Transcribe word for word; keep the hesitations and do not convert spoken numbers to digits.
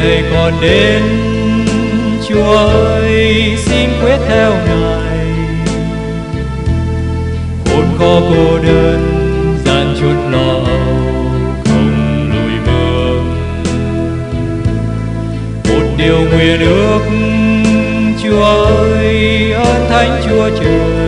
thầy còn đến. Chúa ơi xin quyết theo Ngài, khốn khó cô đơn gian chút lo âu không lùi bước. Một điều nguyện ước Chúa ơi ơn Thánh Chúa Trời,